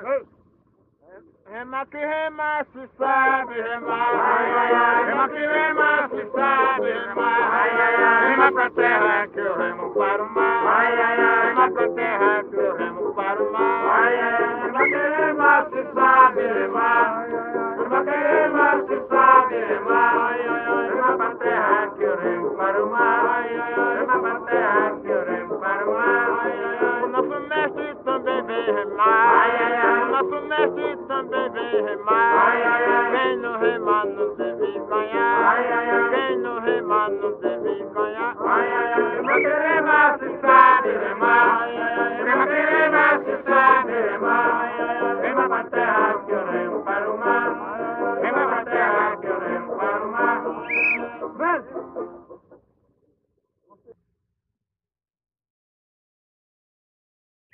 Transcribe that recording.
Rema que rema se sabe remar, rema que rema se sabe remar, rema pra terra que eu remo para o mar, rema pra terra que eu remo para o mar, rema que rema se sabe remar, rema que rema se sabe remar, rema pra terra que eu remo para o mar, rema pra terra que eu remo para o mar. O nosso mestre também vem remar, o nosso mestre também vem remar. Quem não remar não deve ganhar, quem não remar não deve ganhar. Rema que rema se sabe remar, rema que